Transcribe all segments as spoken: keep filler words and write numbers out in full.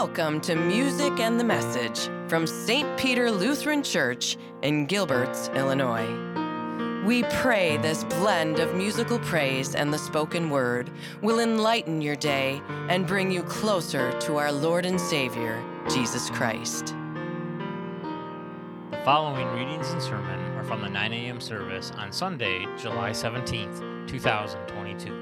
Welcome to Music and the Message from Saint Peter Lutheran Church in Gilbert's, Illinois. We pray this blend of musical praise and the spoken word will enlighten your day and bring you closer to our Lord and Savior, Jesus Christ. The following readings and sermon are from the nine a.m. service on Sunday, July seventeenth, two thousand twenty-two.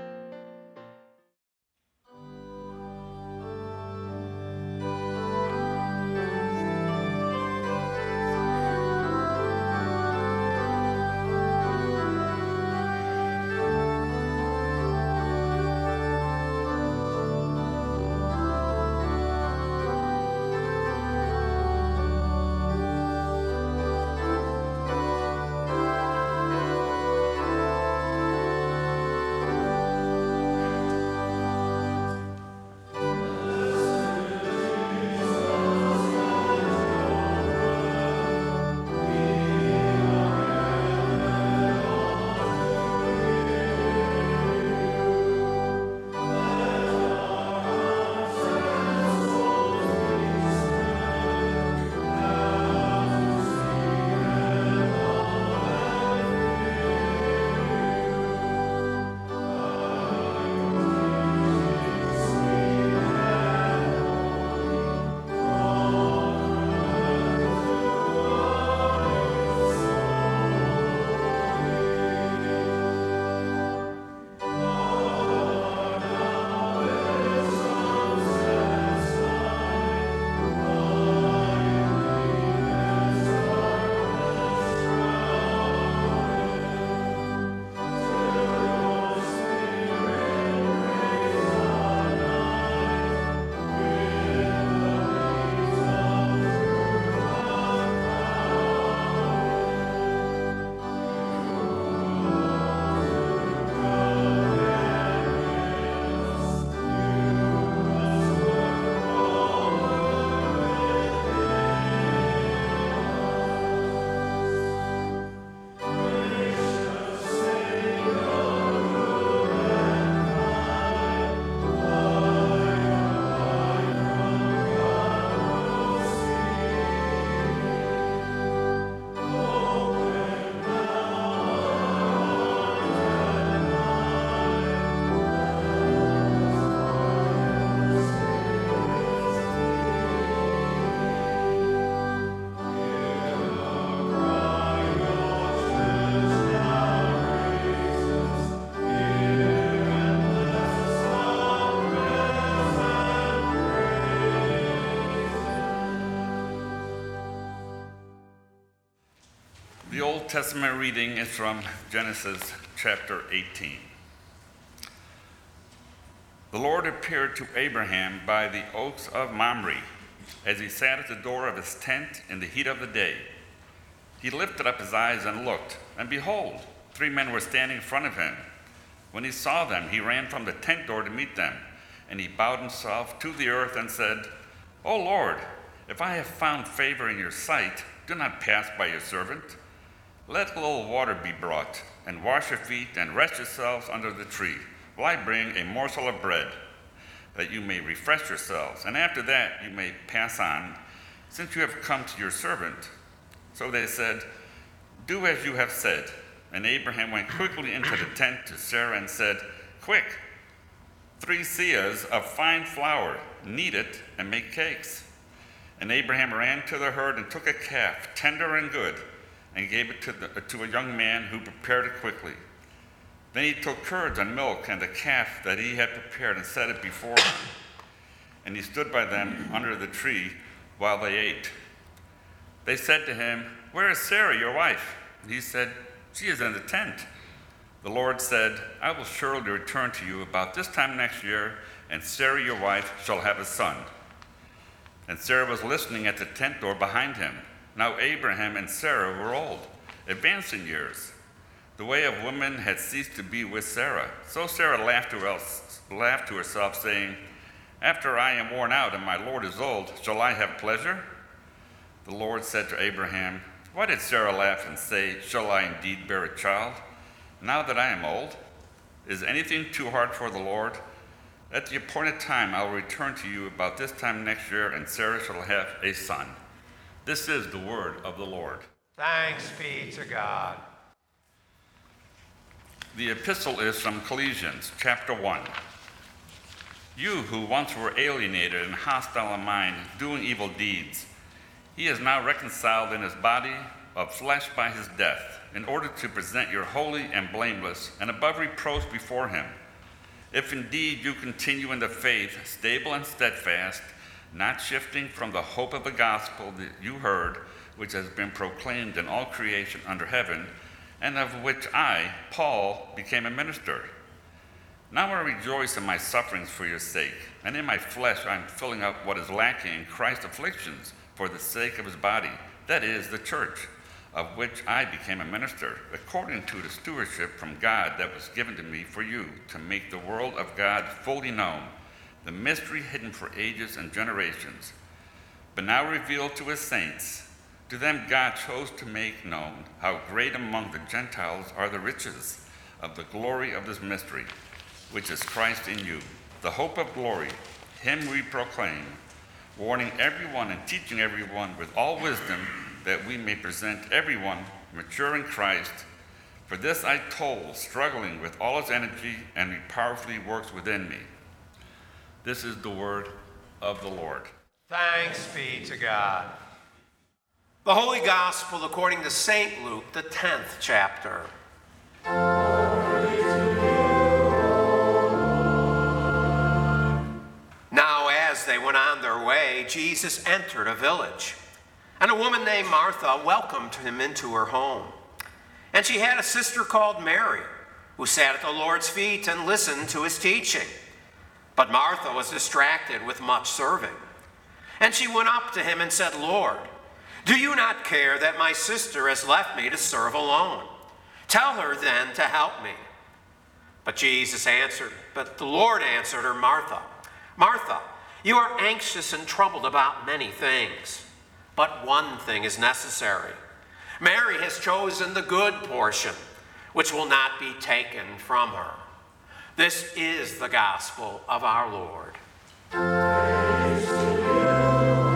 The Old Testament reading is from Genesis chapter eighteen. The Lord appeared to Abraham by the oaks of Mamre as he sat at the door of his tent in the heat of the day. He lifted up his eyes and looked, and behold, three men were standing in front of him. When he saw them, he ran from the tent door to meet them, and he bowed himself to the earth and said, "O Lord, if I have found favor in your sight, do not pass by your servant. Let a little water be brought, and wash your feet, and rest yourselves under the tree, while I bring a morsel of bread, that you may refresh yourselves, and after that you may pass on, since you have come to your servant." So they said, "Do as you have said." And Abraham went quickly into the tent to Sarah and said, "Quick, three seahs of fine flour, knead it, and make cakes." And Abraham ran to the herd and took a calf, tender and good, and gave it to, the, to a young man who prepared it quickly. Then he took curds and milk and the calf that he had prepared and set it before them. And he stood by them under the tree while they ate. They said to him, "Where is Sarah, your wife?" And he said, "She is in the tent." The Lord said, "I will surely return to you about this time next year, and Sarah, your wife, shall have a son." And Sarah was listening at the tent door behind him. Now Abraham and Sarah were old, advanced in years. The way of women had ceased to be with Sarah. So Sarah laughed to, else, laughed to herself, saying, "After I am worn out and my Lord is old, shall I have pleasure?" The Lord said to Abraham, Why did Sarah laugh and say, "Shall I indeed bear a child, now that I am old? Is anything too hard for the Lord?" At the appointed time, I will return to you about this time next year, and Sarah shall have a son. This is the word of the Lord. Thanks be to God. The epistle is from Colossians, chapter one. You who once were alienated and hostile in mind, doing evil deeds, he is now reconciled in his body of flesh by his death, in order to present you holy and blameless and above reproach before him. If indeed you continue in the faith, stable and steadfast, not shifting from the hope of the gospel that you heard, which has been proclaimed in all creation under heaven, and of which I, Paul, became a minister. Now I rejoice in my sufferings for your sake, and in my flesh I am filling up what is lacking in Christ's afflictions for the sake of his body, that is, the church, of which I became a minister, according to the stewardship from God that was given to me for you, to make the world of God fully known, the mystery hidden for ages and generations, but now revealed to his saints. To them God chose to make known how great among the Gentiles are the riches of the glory of this mystery, which is Christ in you, the hope of glory. Him we proclaim, warning everyone and teaching everyone with all wisdom, that we may present everyone mature in Christ. For this I toil, struggling with all his energy, and he powerfully works within me. This is the word of the Lord. Thanks be to God. The Holy Gospel according to Saint Luke, the tenth chapter. Now as they went on their way, Jesus entered a village, and a woman named Martha welcomed him into her home. And she had a sister called Mary, who sat at the Lord's feet and listened to his teaching. But Martha was distracted with much serving. And she went up to him and said, Lord, do you not care that my sister has left me to serve alone? Tell her then to help me. But Jesus answered, but the Lord answered her, Martha, Martha, you are anxious and troubled about many things, but one thing is necessary. Mary has chosen the good portion, which will not be taken from her. This is the gospel of our Lord. Praise to you.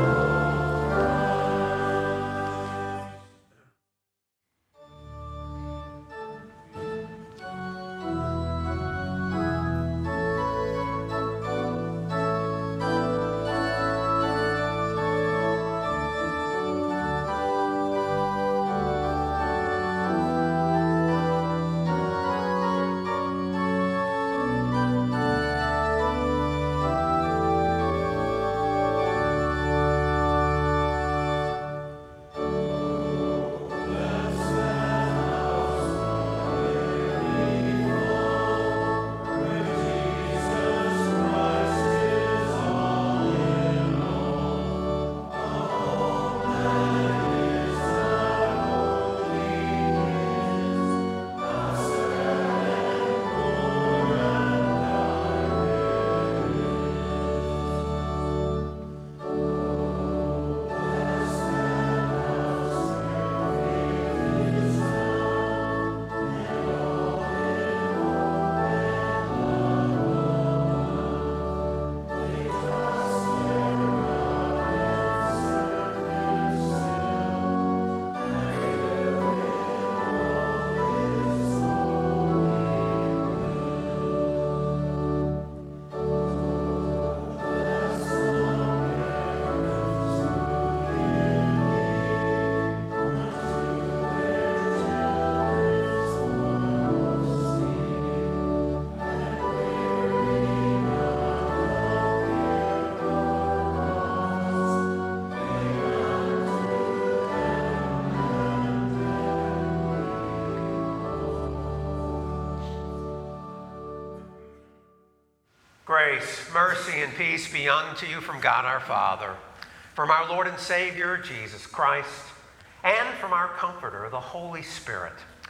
Grace, mercy, and peace be unto you from God our Father, from our Lord and Savior, Jesus Christ, and from our Comforter, the Holy Spirit.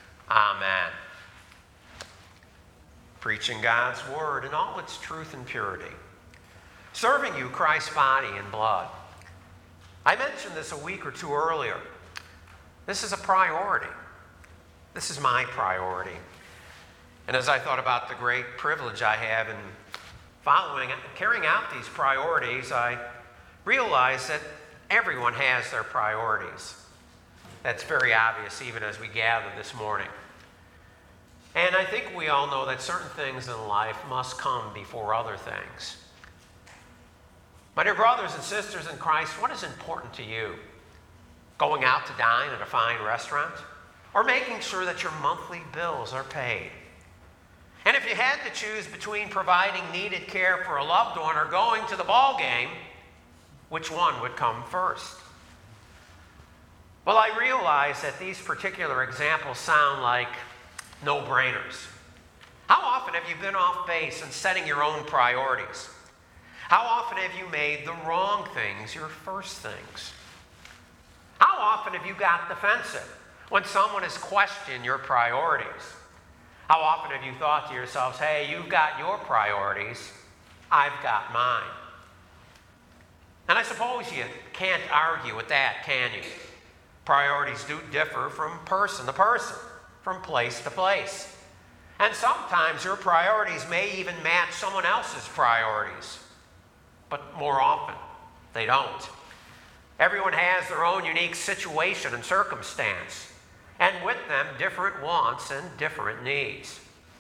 Amen. Preaching God's word in all its truth and purity. Serving you Christ's body and blood. I mentioned this a week or two earlier. This is a priority. This is my priority. And as I thought about the great privilege I have in following, carrying out these priorities, I realize that everyone has their priorities. That's very obvious even as we gather this morning. And I think we all know that certain things in life must come before other things. My dear brothers and sisters in Christ, what is important to you? Going out to dine at a fine restaurant? Or making sure that your monthly bills are paid? And if you had to choose between providing needed care for a loved one or going to the ball game, which one would come first? Well, I realize that these particular examples sound like no-brainers. How often have you been off base in setting your own priorities? How often have you made the wrong things your first things? How often have you got defensive when someone has questioned your priorities? How often have you thought to yourselves, hey, you've got your priorities, I've got mine? And I suppose you can't argue with that, can you? Priorities do differ from person to person, from place to place. And sometimes your priorities may even match someone else's priorities. But more often, they don't. Everyone has their own unique situation and circumstance, and with them, different wants and different needs.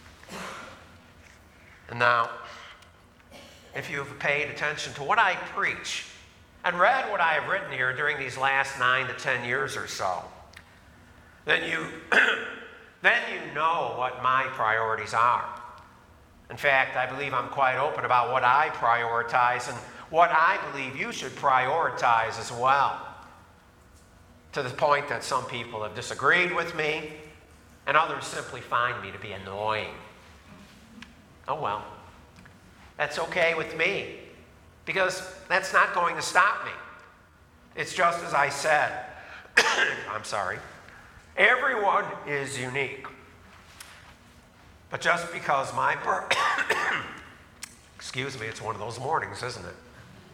And now, if you've paid attention to what I preach and read what I have written here during these last nine to ten years or so, then you, then you know what my priorities are. In fact, I believe I'm quite open about what I prioritize and what I believe you should prioritize as well. To the point that some people have disagreed with me, and others simply find me to be annoying. Oh well, that's okay with me, because that's not going to stop me. It's just as I said. I'm sorry. Everyone is unique. But just because my birth, excuse me, it's one of those mornings, isn't it?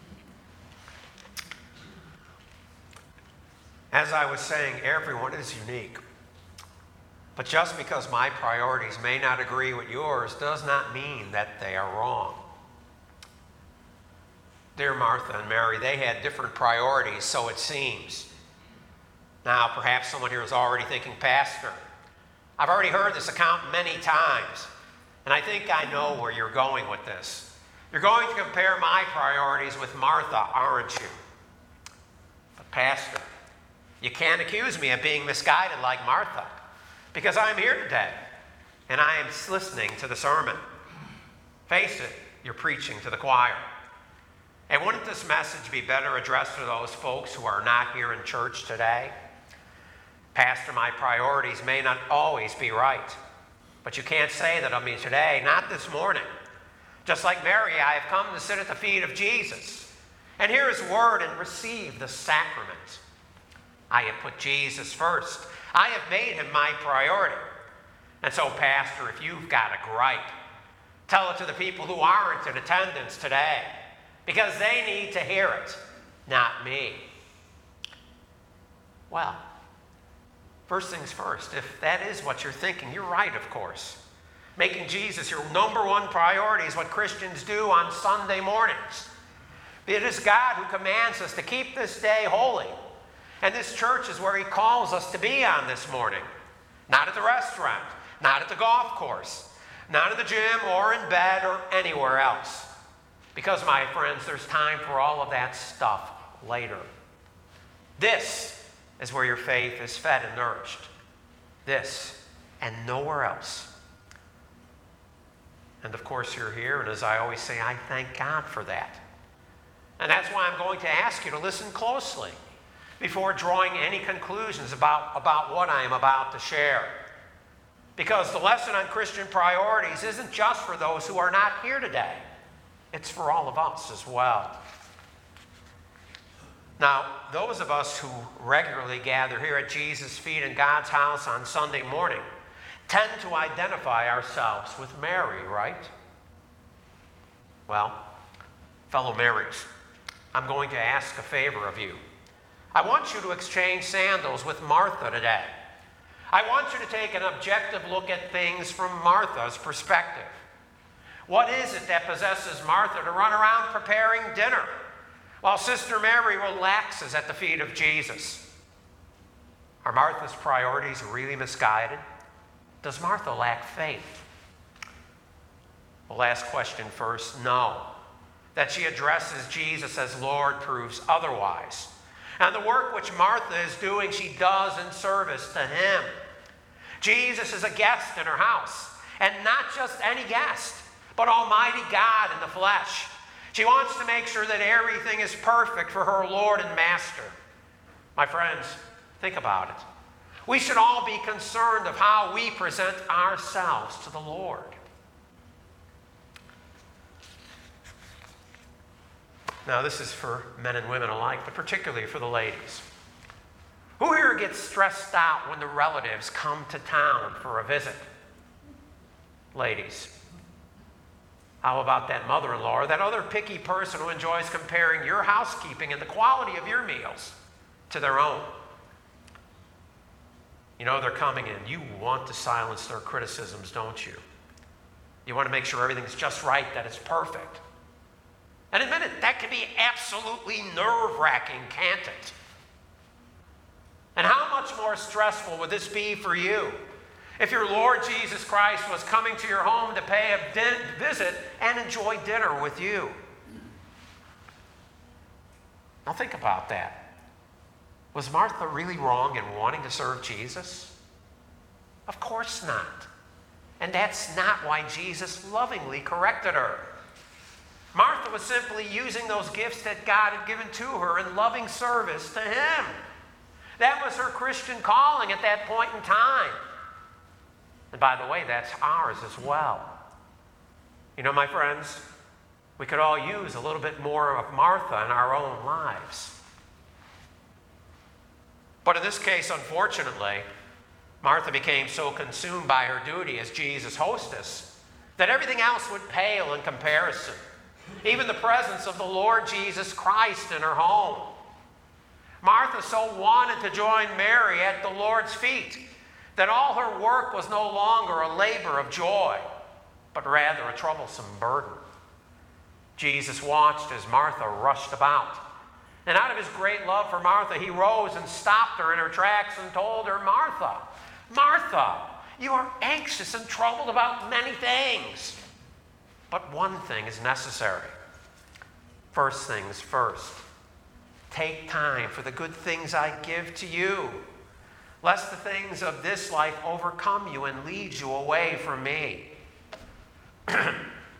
As I was saying, everyone is unique. But just because my priorities may not agree with yours does not mean that they are wrong. Dear Martha and Mary, they had different priorities, so it seems. Now, perhaps someone here is already thinking, Pastor, I've already heard this account many times, and I think I know where you're going with this. You're going to compare my priorities with Martha, aren't you? But Pastor, you can't accuse me of being misguided like Martha, because I'm here today, and I am listening to the sermon. Face it, you're preaching to the choir. And wouldn't this message be better addressed to those folks who are not here in church today? Pastor, my priorities may not always be right, but you can't say that of me today, not this morning. Just like Mary, I have come to sit at the feet of Jesus and hear his word and receive the sacrament. I have put Jesus first. I have made him my priority. And so, Pastor, if you've got a gripe, tell it to the people who aren't in attendance today, because they need to hear it, not me. Well, first things first, if that is what you're thinking, you're right, of course. Making Jesus your number one priority is what Christians do on Sunday mornings. It is God who commands us to keep this day holy. And this church is where he calls us to be on this morning. Not at the restaurant, not at the golf course, not in the gym or in bed or anywhere else. Because, my friends, there's time for all of that stuff later. This is where your faith is fed and nourished. This and nowhere else. And of course you're here, and as I always say, I thank God for that. And that's why I'm going to ask you to listen closely before drawing any conclusions about, about what I am about to share. Because the lesson on Christian priorities isn't just for those who are not here today. It's for all of us as well. Now, those of us who regularly gather here at Jesus' feet in God's house on Sunday morning tend to identify ourselves with Mary, right? Well, fellow Marys, I'm going to ask a favor of you. I want you to exchange sandals with Martha today. I want you to take an objective look at things from Martha's perspective. What is it that possesses Martha to run around preparing dinner while Sister Mary relaxes at the feet of Jesus? Are Martha's priorities really misguided? Does Martha lack faith? The last question first, no. That she addresses Jesus as Lord proves otherwise. And the work which Martha is doing, she does in service to him. Jesus is a guest in her house, and not just any guest, but Almighty God in the flesh. She wants to make sure that everything is perfect for her Lord and Master. My friends, think about it. We should all be concerned of how we present ourselves to the Lord. Now, this is for men and women alike, but particularly for the ladies. Who here gets stressed out when the relatives come to town for a visit? Ladies. How about that mother-in-law or that other picky person who enjoys comparing your housekeeping and the quality of your meals to their own? You know they're coming in. You want to silence their criticisms, don't you? You want to make sure everything's just right, that it's perfect. And admit it, that can be absolutely nerve-wracking, can't it? And how much more stressful would this be for you if your Lord Jesus Christ was coming to your home to pay a din- visit and enjoy dinner with you? Now think about that. Was Martha really wrong in wanting to serve Jesus? Of course not. And that's not why Jesus lovingly corrected her. Martha was simply using those gifts that God had given to her in loving service to him. That was her Christian calling at that point in time. And by the way, that's ours as well. You know, my friends, we could all use a little bit more of Martha in our own lives. But in this case, unfortunately, Martha became so consumed by her duty as Jesus' hostess that everything else would pale in comparison. Even the presence of the Lord Jesus Christ in her home. Martha so wanted to join Mary at the Lord's feet that all her work was no longer a labor of joy, but rather a troublesome burden. Jesus watched as Martha rushed about. And out of his great love for Martha, he rose and stopped her in her tracks and told her, Martha, Martha, you are anxious and troubled about many things. But one thing is necessary. First things first. Take time for the good things I give to you, lest the things of this life overcome you and lead you away from me. I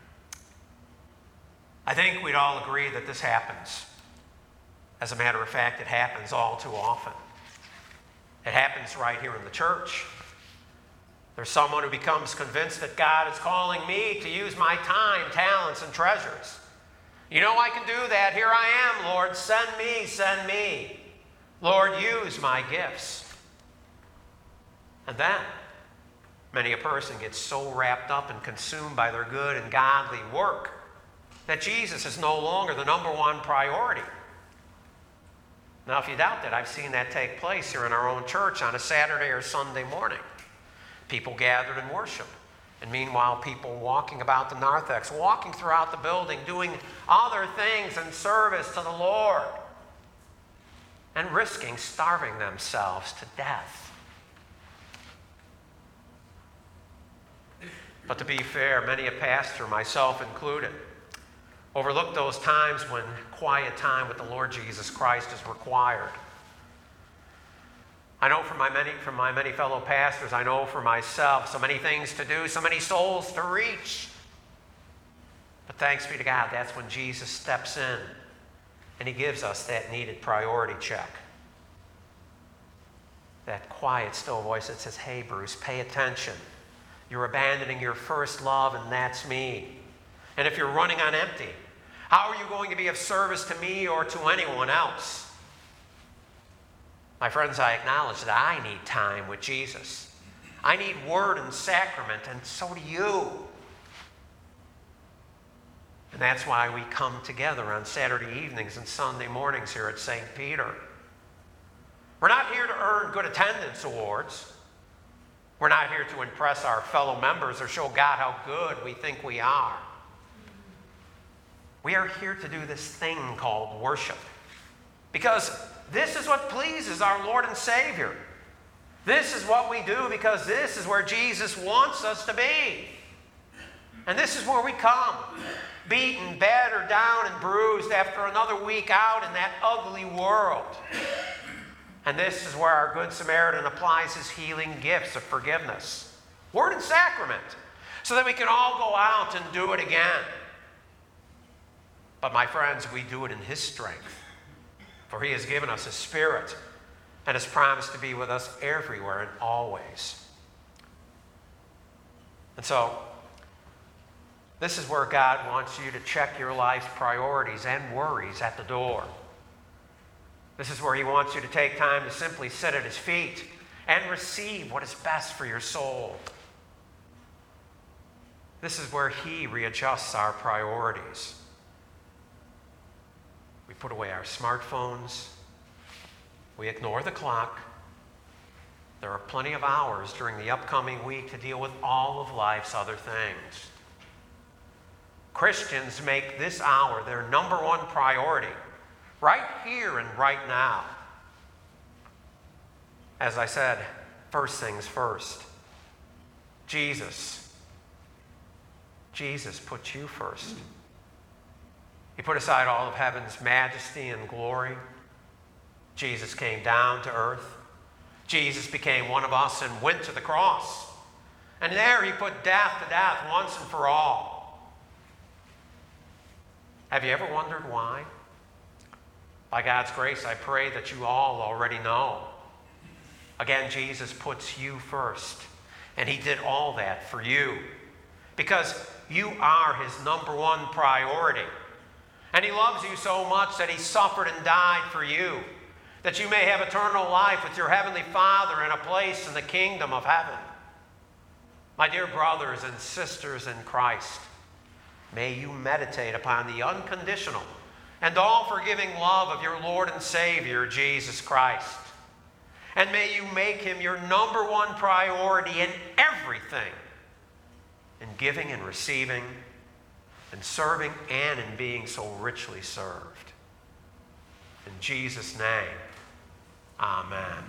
think we'd all agree that this happens. As a matter of fact, it happens all too often. It happens right here in the church. There's someone who becomes convinced that God is calling me to use my time, talents, and treasures. You know I can do that. Here I am, Lord. Send me, send me. Lord, use my gifts. And then, many a person gets so wrapped up and consumed by their good and godly work that Jesus is no longer the number one priority. Now, if you doubt that, I've seen that take place here in our own church on a Saturday or Sunday morning. People gathered in worship. And meanwhile, people walking about the narthex, walking throughout the building, doing other things in service to the Lord, and risking starving themselves to death. But to be fair, many a pastor, myself included, overlook those times when quiet time with the Lord Jesus Christ is required. I know from my many from my many fellow pastors, I know for myself, so many things to do, so many souls to reach. But thanks be to God, that's when Jesus steps in and he gives us that needed priority check. That quiet, still voice that says, hey, Bruce, pay attention. You're abandoning your first love, and that's me. And if you're running on empty, how are you going to be of service to me or to anyone else? My friends, I acknowledge that I need time with Jesus. I need word and sacrament, and so do you. And that's why we come together on Saturday evenings and Sunday mornings here at Saint Peter. We're not here to earn good attendance awards. We're not here to impress our fellow members or show God how good we think we are. We are here to do this thing called worship. Because this is what pleases our Lord and Savior. This is what we do because this is where Jesus wants us to be. And this is where we come, beaten, battered down, and bruised after another week out in that ugly world. And this is where our Good Samaritan applies his healing gifts of forgiveness, word and sacrament, so that we can all go out and do it again. But my friends, we do it in his strength, for he has given us his Spirit and has promised to be with us everywhere and always. And so, this is where God wants you to check your life's priorities and worries at the door. This is where he wants you to take time to simply sit at his feet and receive what is best for your soul. This is where he readjusts our priorities. We put away our smartphones. We ignore the clock. There are plenty of hours during the upcoming week to deal with all of life's other things. Christians make this hour their number one priority, right here and right now. As I said, first things first. Jesus. Jesus put you first. He put aside all of heaven's majesty and glory. Jesus came down to earth. Jesus became one of us and went to the cross. And there he put death to death once and for all. Have you ever wondered why? By God's grace, I pray that you all already know. Again, Jesus puts you first. And he did all that for you. Because you are his number one priority. And he loves you so much that he suffered and died for you, that you may have eternal life with your heavenly Father in a place in the kingdom of heaven. My dear brothers and sisters in Christ, may you meditate upon the unconditional and all-forgiving love of your Lord and Savior, Jesus Christ. And may you make him your number one priority in everything, in giving and receiving, in serving and in being so richly served. In Jesus' name, amen.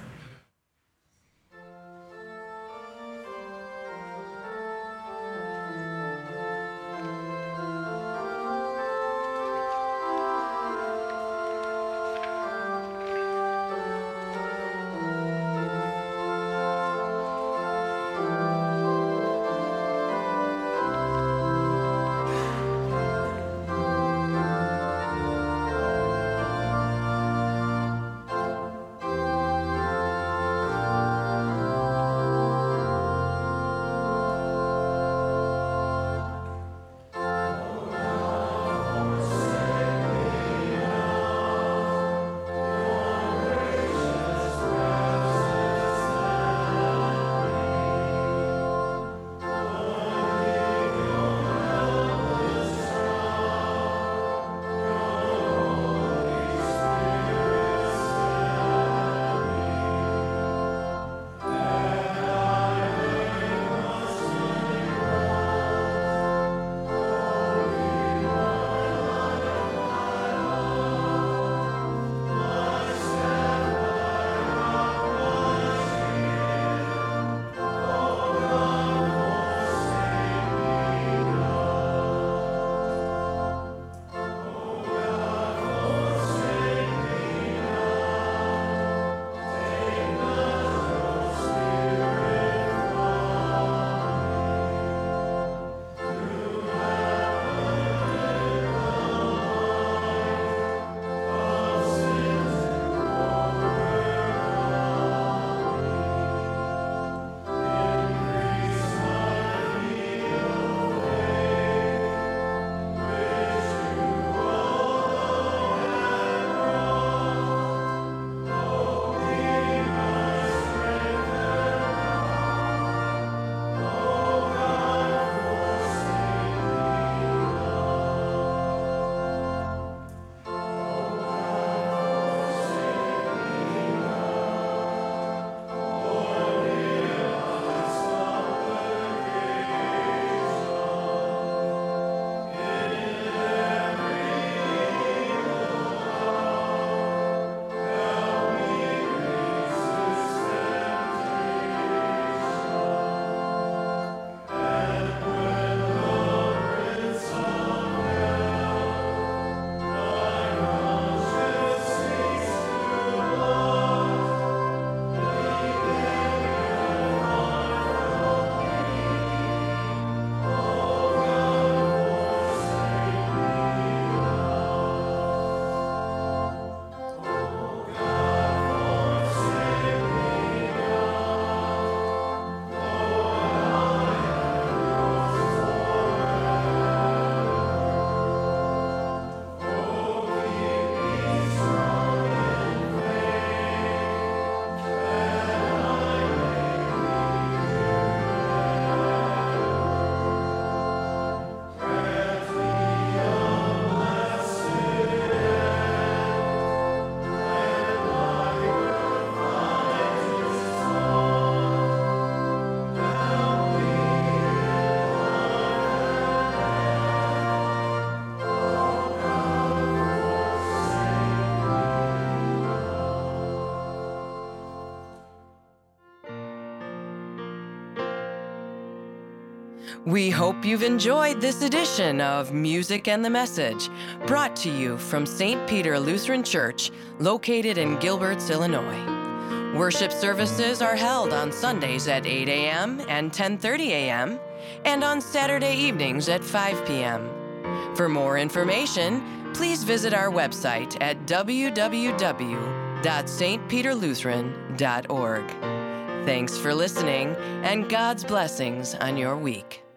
We hope you've enjoyed this edition of Music and the Message, brought to you from Saint Peter Lutheran Church, located in Gilberts, Illinois. Worship services are held on Sundays at eight a.m. and ten thirty a.m., and on Saturday evenings at five p.m. For more information, please visit our website at w w w dot s t peter lutheran dot org. Thanks for listening, and God's blessings on your week.